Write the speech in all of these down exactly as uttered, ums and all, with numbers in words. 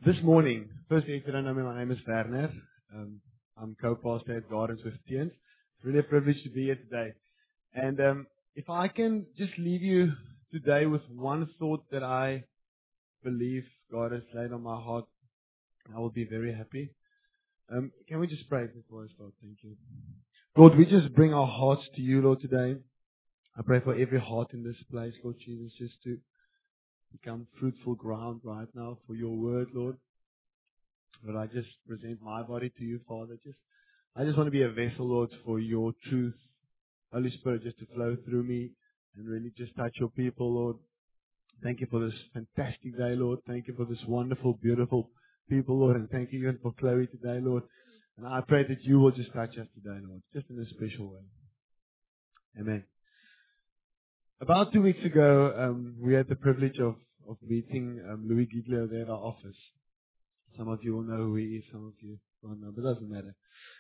This morning, firstly, if you don't know me, my name is Werner. Um, I'm co-pastor at Gardens with Tiens. It's really a privilege to be here today. And um, if I can just leave you today with one thought that I believe God has laid on my heart, I will be very happy. Um, can we just pray before I start? Thank you. Lord, we just bring our hearts to you, Lord, today. I pray for every heart in this place, Lord Jesus, just to become fruitful ground right now for your word, Lord. Lord, I just present my body to you, Father. Just, I just want to be a vessel, Lord, for your truth. Holy Spirit, just to flow through me and really just touch your people, Lord. Thank you for this fantastic day, Lord. Thank you for this wonderful, beautiful people, Lord. And thank you even for Chloe today, Lord. And I pray that you will just touch us today, Lord, just in a special way. Amen. About two weeks ago, um, we had the privilege of, of meeting um, Louis Giglio there at our office. Some of you will know who he is, some of you won't know, but it doesn't matter.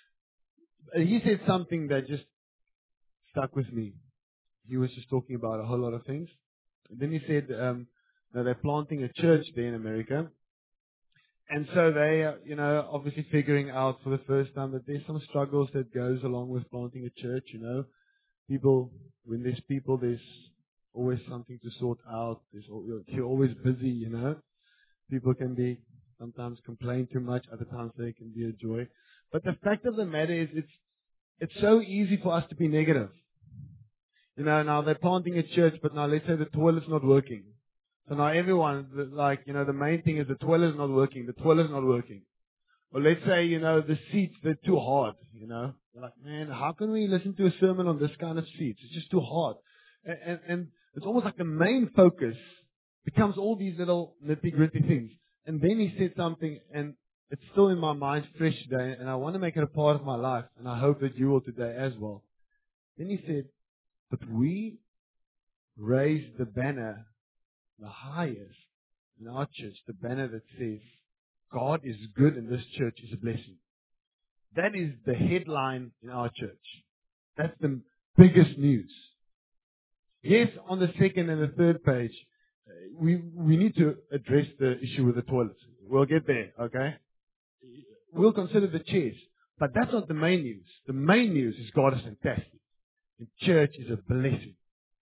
He said something that just stuck with me. He was just talking about a whole lot of things. And then he said um, that they're planting a church there in America. And so they, uh, you know, obviously figuring out for the first time that there's some struggles that goes along with planting a church, you know. People, when there's people, there's always something to sort out. There's, you're always busy, you know. People can be, sometimes complain too much, other times they can be a joy. But the fact of the matter is, it's it's so easy for us to be negative. You know, now they're planting a church, but now let's say the toilet's not working. So now everyone, like, you know, the main thing is the toilet's not working, the toilet's not working. Or let's say, you know, the seats, they're too hard, you know. They're like, man, how can we listen to a sermon on this kind of seats? It's just too hard. And, and, and it's almost like the main focus becomes all these little nitty-gritty things. And then he said something, and it's still in my mind fresh today, and I want to make it a part of my life, and I hope that you will today as well. Then he said, but we raise the banner, the highest in our church, the banner that says, God is good and this church is a blessing. That is the headline in our church. That's the biggest news. Yes, on the second and the third page, we we need to address the issue with the toilets. We'll get there, okay? We'll consider the chairs. But that's not the main news. The main news is God is fantastic. And church is a blessing.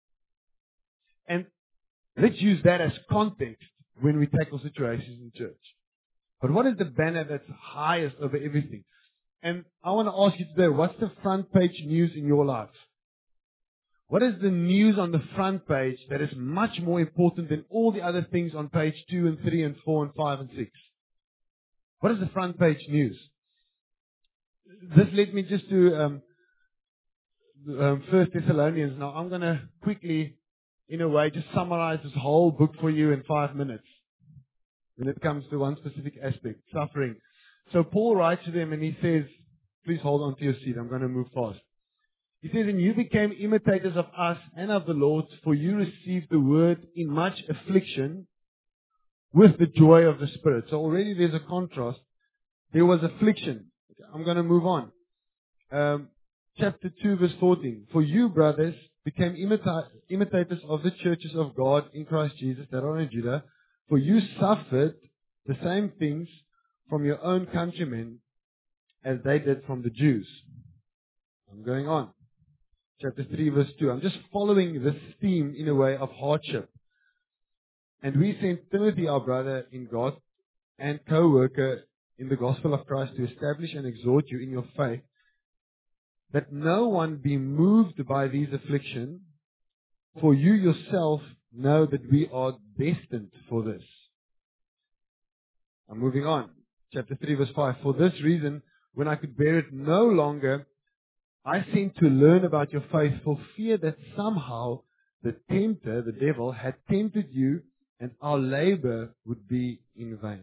And let's use that as context when we tackle situations in church. But what is the banner that's highest over everything? And I want to ask you today, what's the front page news in your life? What is the news on the front page that is much more important than all the other things on page two and three and four and five and six? What is the front page news? This led me just to um, um, First Thessalonians. Now I'm going to quickly, in a way, just summarize this whole book for you in five minutes. When it comes to one specific aspect, suffering. So Paul writes to them and he says, please hold on to your seat, I'm going to move fast. He says, and you became imitators of us and of the Lord, for you received the word in much affliction with the joy of the Spirit. So already there's a contrast. There was affliction. I'm going to move on. Um, chapter two, verse fourteen. For you, brothers, became imita- imitators of the churches of God in Christ Jesus that are in Judah. For you suffered the same things from your own countrymen as they did from the Jews. I'm going on. Chapter three, verse two. I'm just following this theme in a way of hardship. And we sent Timothy, our brother in God and co-worker in the gospel of Christ, to establish and exhort you in your faith, that no one be moved by these afflictions, for you yourself know that we are destined for this. I'm moving on. Chapter three, verse five. For this reason, when I could bear it no longer, I sent to learn about your faith, for fear that somehow the tempter, the devil, had tempted you and our labor would be in vain.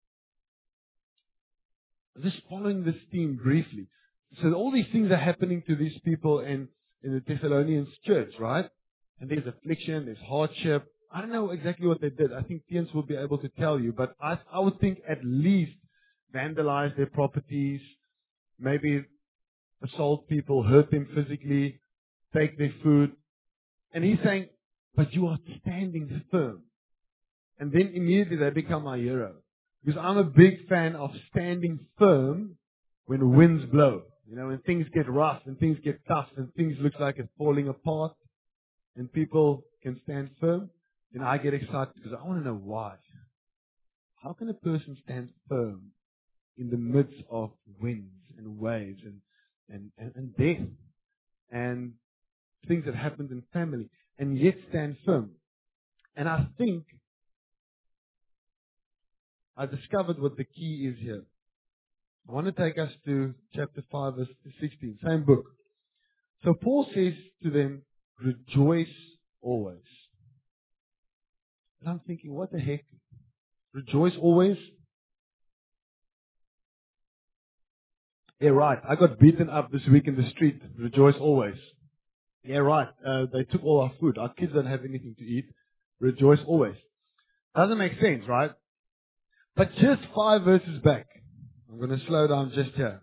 I'm just following this theme briefly. So all these things are happening to these people in, in the Thessalonians church, right? And there's affliction, there's hardship. I don't know exactly what they did. I think Tiens will be able to tell you. But I, I would think at least vandalize their properties, maybe assault people, hurt them physically, take their food. And he's saying, but you are standing firm. And then immediately they become my hero. Because I'm a big fan of standing firm when winds blow. You know, when things get rough and things get tough and things look like it's falling apart and people can stand firm, then I get excited because I want to know why. How can a person stand firm in the midst of winds and waves and, and, and, and death and things that happened in family and yet stand firm? And I think I discovered what the key is here. I want to take us to chapter five, verse sixteen, same book. So Paul says to them, rejoice always. And I'm thinking, what the heck? Rejoice always? Yeah, right. I got beaten up this week in the street. Rejoice always. Yeah, right. Uh, they took all our food. Our kids don't have anything to eat. Rejoice always. Doesn't make sense, right? But just five verses back, I'm going to slow down just here.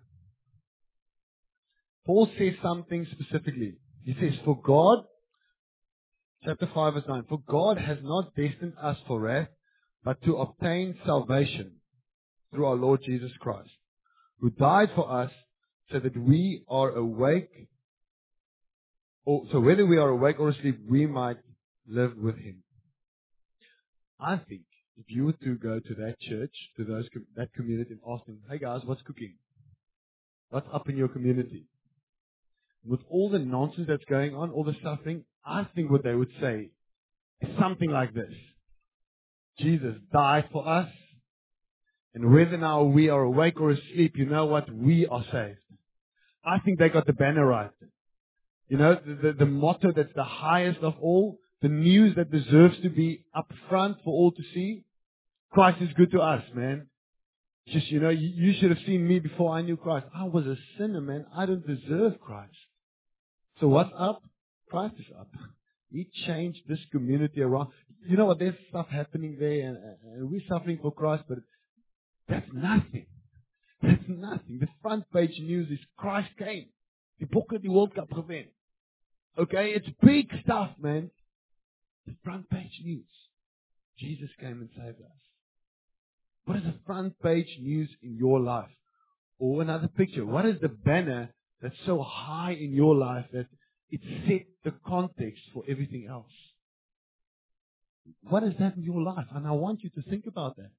Paul says something specifically. He says, for God, chapter five verse nine, for God has not destined us for wrath, but to obtain salvation through our Lord Jesus Christ, who died for us so that we are awake, or so whether we are awake or asleep, we might live with Him. I think if you were to go to that church, to those that community and ask them, hey guys, what's cooking? What's up in your community? With all the nonsense that's going on, all the suffering, I think what they would say is something like this. Jesus died for us, and whether now we are awake or asleep, you know what? We are saved. I think they got the banner right. You know, the, the, the motto that's the highest of all, the news that deserves to be up front for all to see. Christ is good to us, man. Just, you know, you, you should have seen me before I knew Christ. I was a sinner, man. I don't deserve Christ. So what's up? Christ is up. He changed this community around. You know what? There's stuff happening there, and, and we're suffering for Christ, but that's nothing. That's nothing. The front page news is Christ came. Die Bokke die World Cup gewen. Okay, it's big stuff, man. The front page news. Jesus came and saved us. What is the front page news in your life? Or another picture. What is the banner that's so high in your life that it set the context for everything else? What is that in your life? And I want you to think about that.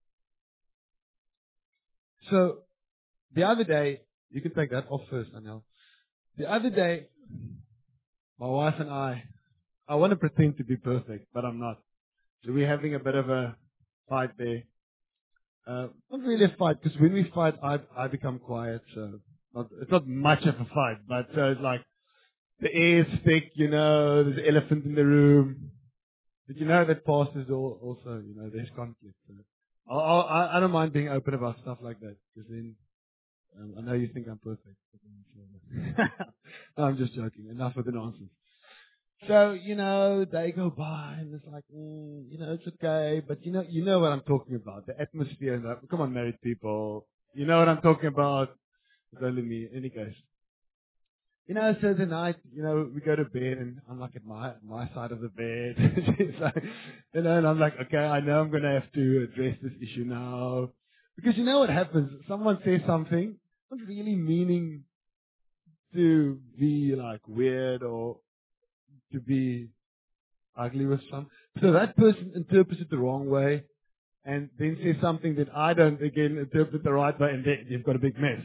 So, the other day, you can take that off first, Anel. The other day, my wife and I, I want to pretend to be perfect, but I'm not. So we're having a bit of a fight there. Uh, not really a fight, because when we fight, I I become quiet, so not, it's not much of a fight, but uh, it's like the air is thick, you know, there's an elephant in the room. But you know that pastors also, you know, there's conflict. So I, I, I don't mind being open about stuff like that, because then um, I know you think I'm perfect. No, I'm just joking. Enough of the nonsense. So, you know, they go by and it's like, mm, you know, it's okay. But you know, you know what I'm talking about. The atmosphere. And the, come on, married people. You know what I'm talking about. It's only me. In any case. You know, so the night, you know, we go to bed and I'm like at my, my side of the bed. She's like, you know, and I'm like, okay, I know I'm going to have to address this issue now. Because you know what happens? Someone says something, not really meaning to be like weird or to be ugly with some. So that person interprets it the wrong way and then says something that I don't, again, interpret the right way, and then you've got a big mess.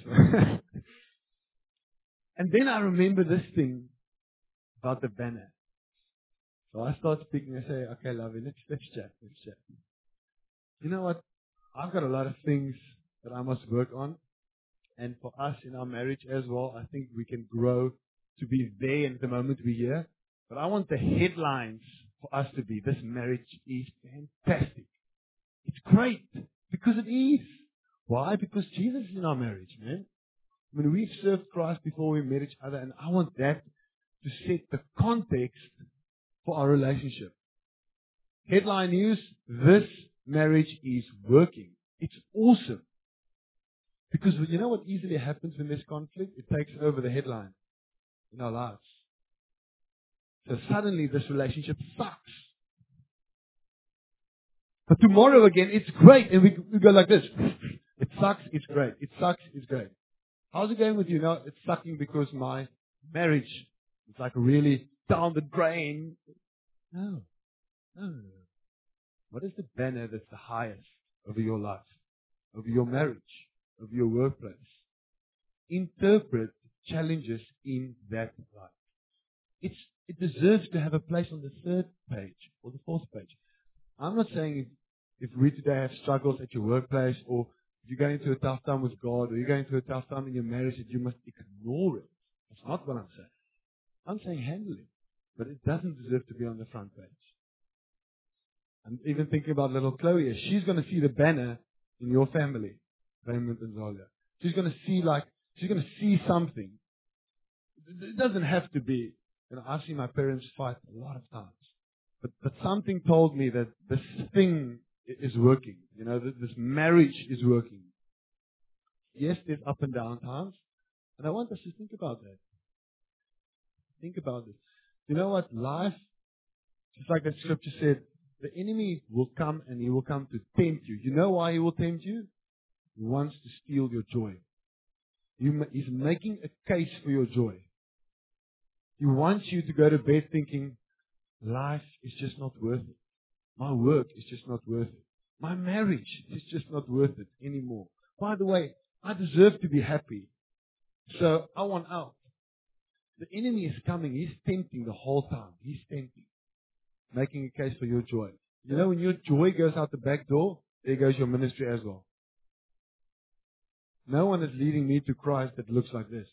And then I remember this thing about the banner. So I start speaking. I say, okay, lovey, let's, let's chat. Let's chat. You know what? I've got a lot of things that I must work on. And for us in our marriage as well, I think we can grow to be there at the moment we're here. But I want the headlines for us to be, this marriage is fantastic. It's great. Because it is. Why? Because Jesus is in our marriage, man. I mean, we've served Christ before we met each other, and I want that to set the context for our relationship. Headline news, this marriage is working. It's awesome. Because you know what easily happens when there's conflict? It takes over the headline in our lives. So suddenly this relationship sucks. But tomorrow again, it's great. And we, we go like this. It sucks, it's great. It sucks, it's great. How's it going with you? No, it's sucking because my marriage is like really down the drain. No. No, no, no. What is the banner that's the highest over your life, over your marriage, over your workplace? Interpret challenges in that light. It's, it deserves to have a place on the third page or the fourth page. I'm not saying if, if we today have struggles at your workplace, or if you're going through a tough time with God, or you're going through a tough time in your marriage, that you must ignore it. That's not what I'm saying. I'm saying handle it. But it doesn't deserve to be on the front page. I'm even thinking about little Chloe. She's going to see the banner in your family, Raymond and Zolia. She's going to see like, she's going to see something. It doesn't have to be. You know, I've seen my parents fight a lot of times. But, but something told me that this thing is working. You know, that this marriage is working. Yes, there's up and down times. And I want us to think about that. Think about this. You know what? Life, just like that scripture said, the enemy will come and he will come to tempt you. You know why he will tempt you? He wants to steal your joy. He's making a case for your joy. He wants you to go to bed thinking, life is just not worth it. My work is just not worth it. My marriage is just not worth it anymore. By the way, I deserve to be happy. So I want out. The enemy is coming. He's tempting the whole time. He's tempting. Making a case for your joy. You know, when your joy goes out the back door, there goes your ministry as well. No one is leading me to Christ that looks like this.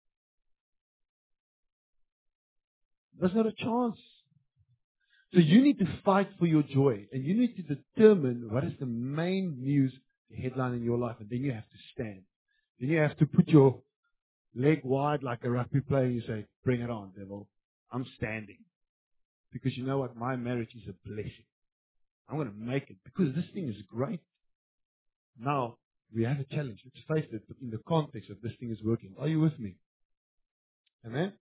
There's not a chance. So you need to fight for your joy. And you need to determine what is the main news, the headline in your life. And then you have to stand. Then you have to put your leg wide like a rugby player and you say, bring it on, devil. I'm standing. Because you know what? My marriage is a blessing. I'm going to make it because this thing is great. Now, we have a challenge. Let's face it, but in the context of this thing is working. Are you with me? Amen?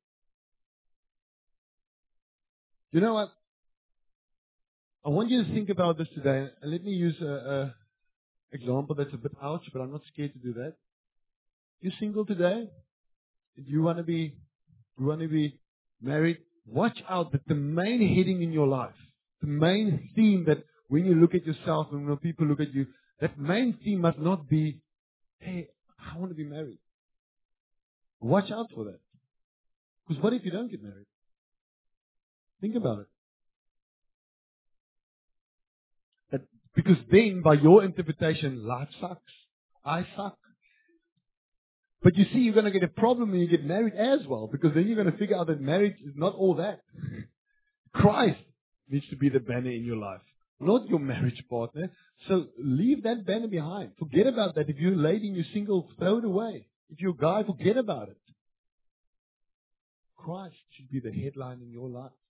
You know what? I want you to think about this today. And let me use a, a example that's a bit ouch, but I'm not scared to do that. You're single today? Do you want to be, you want to be married? Watch out that the main heading in your life, the main theme that when you look at yourself and when people look at you, that main theme must not be, hey, I want to be married. Watch out for that. Because what if you don't get married? Think about it. That, because then, by your interpretation, life sucks. I suck. But you see, you're going to get a problem when you get married as well, because then you're going to figure out that marriage is not all that. Christ needs to be the banner in your life, not your marriage partner. So leave that banner behind. Forget about that. If you're a lady and you're single, throw it away. If you're a guy, forget about it. Christ should be the headline in your life.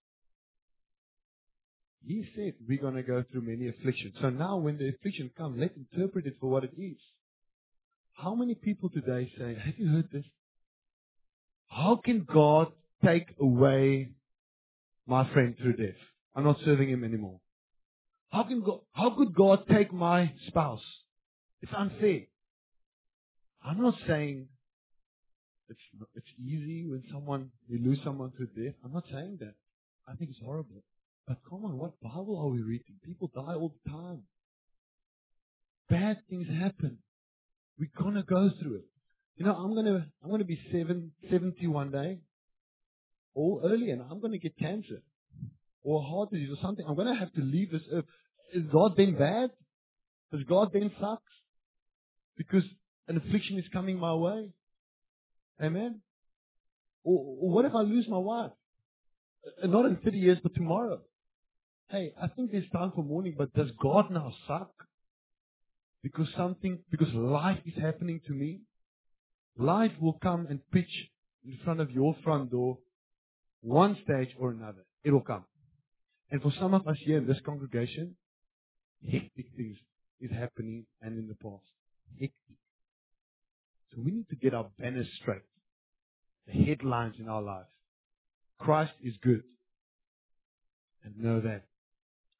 He said we're going to go through many afflictions. So now when the affliction comes, let's interpret it for what it is. How many people today say, have you heard this? How can God take away my friend through death? I'm not serving him anymore. How can God, how could God take my spouse? It's unfair. I'm not saying it's, it's easy when someone, you lose someone through death. I'm not saying that. I think it's horrible. But come on, what Bible are we reading? People die all the time. Bad things happen. We're gonna go through it. You know, I'm gonna I'm gonna be seven, seventy one day, or earlier, and I'm gonna get cancer, or heart disease, or something. I'm gonna have to leave this earth. Is God then bad? Does God then suck? Because an affliction is coming my way. Amen. Or, or what if I lose my wife? Uh, Not in thirty years, but tomorrow. Hey, I think there's time for mourning, but does God now suck? Because something, because life is happening to me. Life will come and pitch in front of your front door, one stage or another. It will come. And for some of us here in this congregation, hectic things is happening and in the past. Hectic. So we need to get our banners straight. The headlines in our lives. Christ is good. And know that.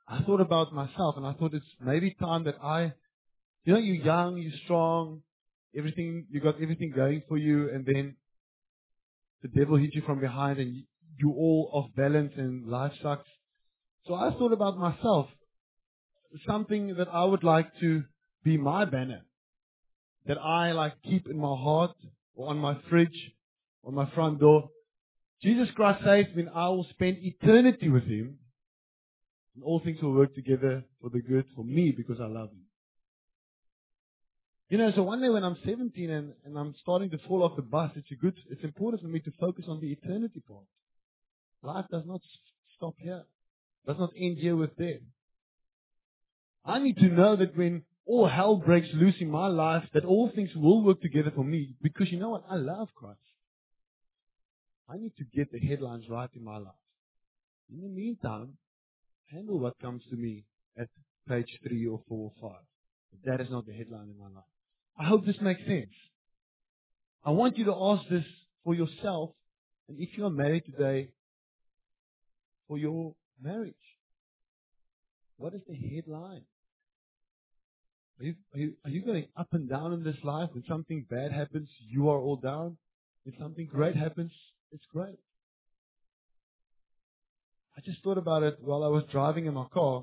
I thought about myself, and I thought it's maybe time that I, you know, you're young, you're strong, everything, you got everything going for you, and then the devil hits you from behind, and you, you're all off balance, and life sucks. So I thought about myself, something that I would like to be my banner, that I like keep in my heart, or on my fridge, on my front door. Jesus Christ says, when I will spend eternity with Him, and all things will work together for the good for me because I love Him. You know, so one day when I'm seventeen and, and I'm starting to fall off the bus, it's a good, it's important for me to focus on the eternity part. Life does not stop here. Does not end here with death. I need to know that when all hell breaks loose in my life, that all things will work together for me. Because you know what? I love Christ. I need to get the headlines right in my life. In the meantime, handle what comes to me at page three or four or five. But that is not the headline in my life. I hope this makes sense. I want you to ask this for yourself, and if you are married today, for your marriage. What is the headline? Are you, are you, are you going up and down in this life? When something bad happens, you are all down. When something great happens, it's great. I just thought about it while I was driving in my car.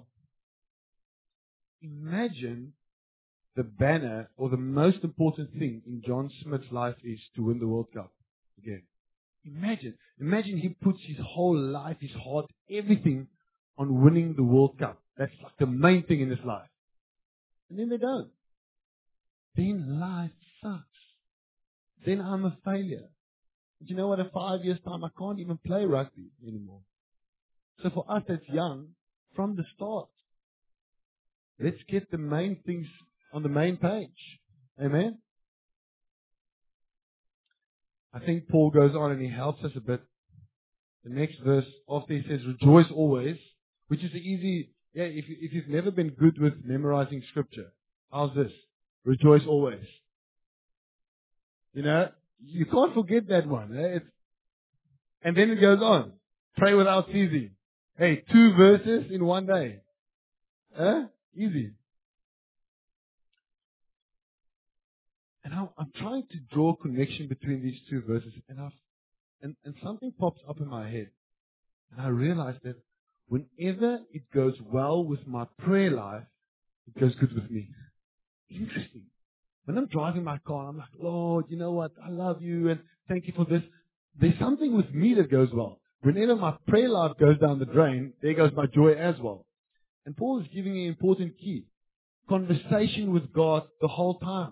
Imagine the banner or the most important thing in John Smith's life is to win the World Cup again. Imagine. Imagine he puts his whole life, his heart, everything on winning the World Cup. That's like the main thing in his life. And then they don't. Then life sucks. Then I'm a failure. But you know what? In five years' time, I can't even play rugby anymore. So for us that's young, from the start, let's get the main things on the main page. Amen? I think Paul goes on and he helps us a bit. The next verse, after he says, rejoice always, which is the easy, yeah, if, you, if you've never been good with memorizing scripture, how's this? Rejoice always. You know, you can't forget that one. Eh? It's, and then it goes on. Pray without ceasing. Hey, two verses in one day. Eh? Easy. And I'm, I'm trying to draw a connection between these two verses, and, I've, and, and something pops up in my head. And I realize that whenever it goes well with my prayer life, it goes good with me. Interesting. When I'm driving my car, I'm like, Lord, you know what? I love you, and thank you for this. There's something with me that goes well. Whenever my prayer life goes down the drain, there goes my joy as well. And Paul is giving me an important key. Conversation with God the whole time.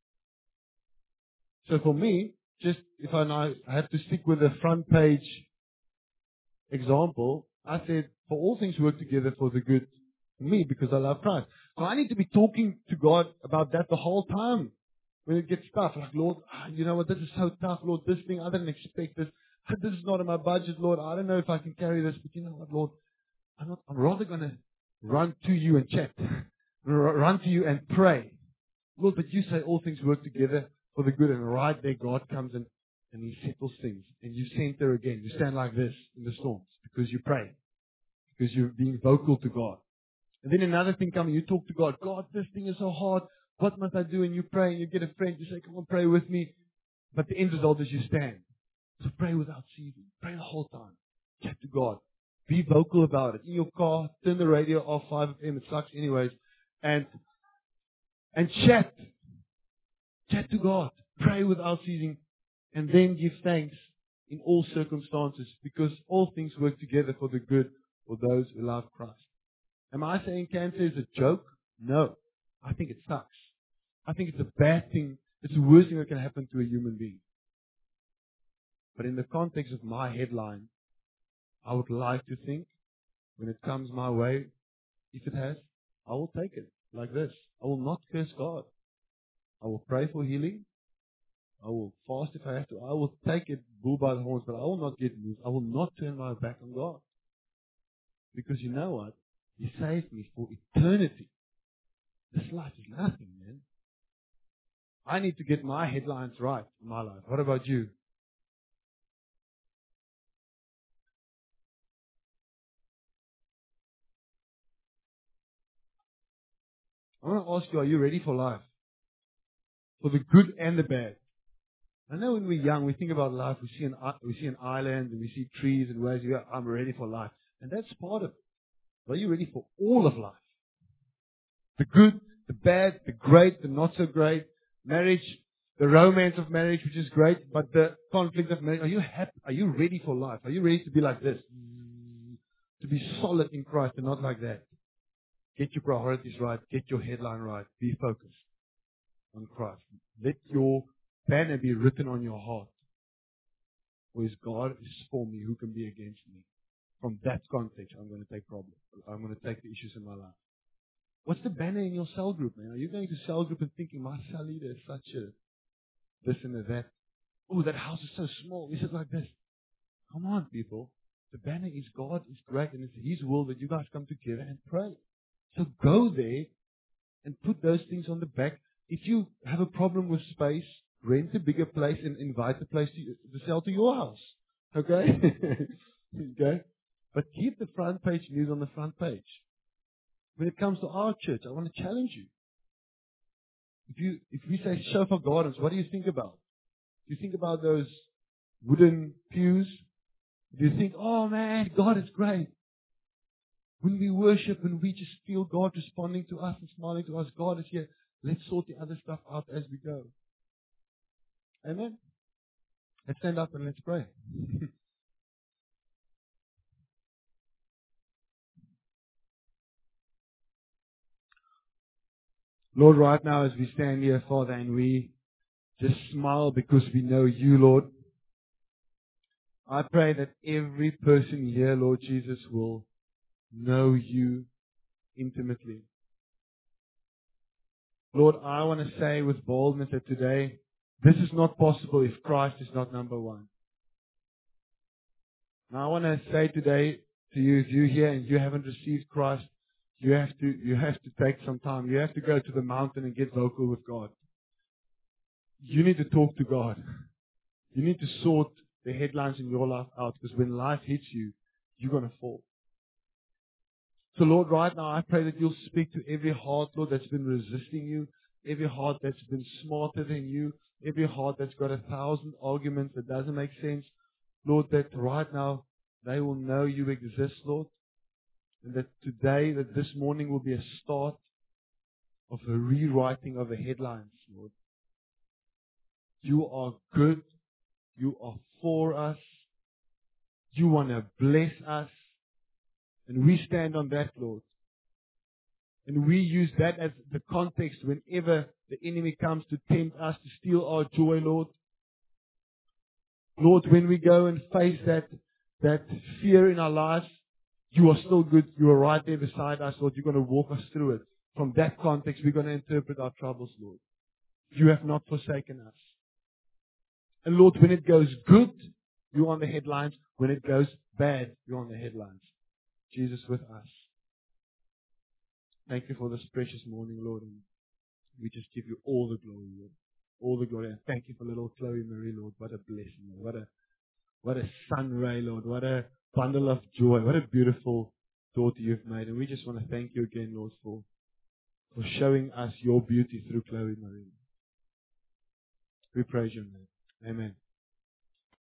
So for me, just if I know I have to stick with the front page example, I said, for all things work together for the good for me because I love Christ. So I need to be talking to God about that the whole time. When it gets tough, like, Lord, you know what, this is so tough, Lord, this thing, I didn't expect this. This is not in my budget, Lord. I don't know if I can carry this, but you know what, Lord, I'm not, I'm rather going to run to you and chat. Run to you and pray. Lord, but you say all things work together for the good, and right there God comes in and He settles things. And you center again. You stand like this in the storms because you pray. Because you're being vocal to God. And then another thing comes, you talk to God. God, this thing is so hard. What must I do? And you pray, and you get a friend. You say, come on, pray with me. But the end result is you stand. So pray without ceasing. Pray the whole time. Chat to God. Be vocal about it. In your car, turn the radio off, five F M. It sucks anyways. And, and chat. Chat to God. Pray without ceasing. And then give thanks in all circumstances. Because all things work together for the good for those who love Christ. Am I saying cancer is a joke? No. I think it sucks. I think it's a bad thing. It's the worst thing that can happen to a human being. But in the context of my headline, I would like to think, when it comes my way, if it has, I will take it like this. I will not curse God. I will pray for healing. I will fast if I have to. I will take it bull by the horns, but I will not get moved. I will not turn my back on God. Because you know what? He saved me for eternity. This life is nothing, man. I need to get my headlines right in my life. What about you? I want to ask you, are you ready for life? For the good and the bad. I know when we're young, we think about life, we see an, we see an island, and we see trees and ways, we go, I'm ready for life. And that's part of it. Are you ready for all of life? The good, the bad, the great, the not so great, marriage, the romance of marriage, which is great, but the conflict of marriage. Are you happy? Are you ready for life? Are you ready to be like this? To be solid in Christ and not like that. Get your priorities right. Get your headline right. Be focused on Christ. Let your banner be written on your heart. For his God is for me, who can be against me? From that context, I'm going to take problems. I'm going to take the issues in my life. What's the banner in your cell group, man? Are you going to cell group and thinking, my cell leader is such a this and a that? Oh, that house is so small. Is it like this? Come on, people. The banner is God is great, and it's his will that you guys come together and pray. So go there and put those things on the back. If you have a problem with space, rent a bigger place and invite the place to, to sell to your house. Okay? Okay? But keep the front page news on the front page. When it comes to our church, I want to challenge you. If you if we say Shofar Gardens, what do you think about? Do you think about those wooden pews? Do you think, oh man, God is great? When we worship and we just feel God responding to us and smiling to us, God is here. Let's sort the other stuff out as we go. Amen? Let's stand up and let's pray. Lord, right now as we stand here, Father, and we just smile because we know you, Lord. I pray that every person here, Lord Jesus, will know you intimately. Lord, I want to say with boldness that today, this is not possible if Christ is not number one. Now I want to say today to you, if you're here and you haven't received Christ, you have to, you have to take some time. You have to go to the mountain and get vocal with God. You need to talk to God. You need to sort the headlines in your life out, because when life hits you, you're going to fall. So Lord, right now I pray that you'll speak to every heart, Lord, that's been resisting you, every heart that's been smarter than you, every heart that's got a thousand arguments that doesn't make sense. Lord, that right now they will know you exist, Lord, and that today, that this morning will be a start of a rewriting of the headlines, Lord. You are good. You are for us. You want to bless us. And we stand on that, Lord. And we use that as the context whenever the enemy comes to tempt us to steal our joy, Lord. Lord, when we go and face that, that fear in our lives, you are still good. You are right there beside us, Lord. You're going to walk us through it. From that context, we're going to interpret our troubles, Lord. You have not forsaken us. And Lord, when it goes good, you're on the headlines. When it goes bad, you're on the headlines. Jesus with us. Thank you for this precious morning, Lord. And we just give you all the glory, Lord. All the glory. And thank you for little Chloe Marie, Lord. What a blessing, Lord. What a, what a sun ray, Lord. What a bundle of joy. What a beautiful daughter you've made. And we just want to thank you again, Lord, for, for showing us your beauty through Chloe Marie. We praise your name. Amen.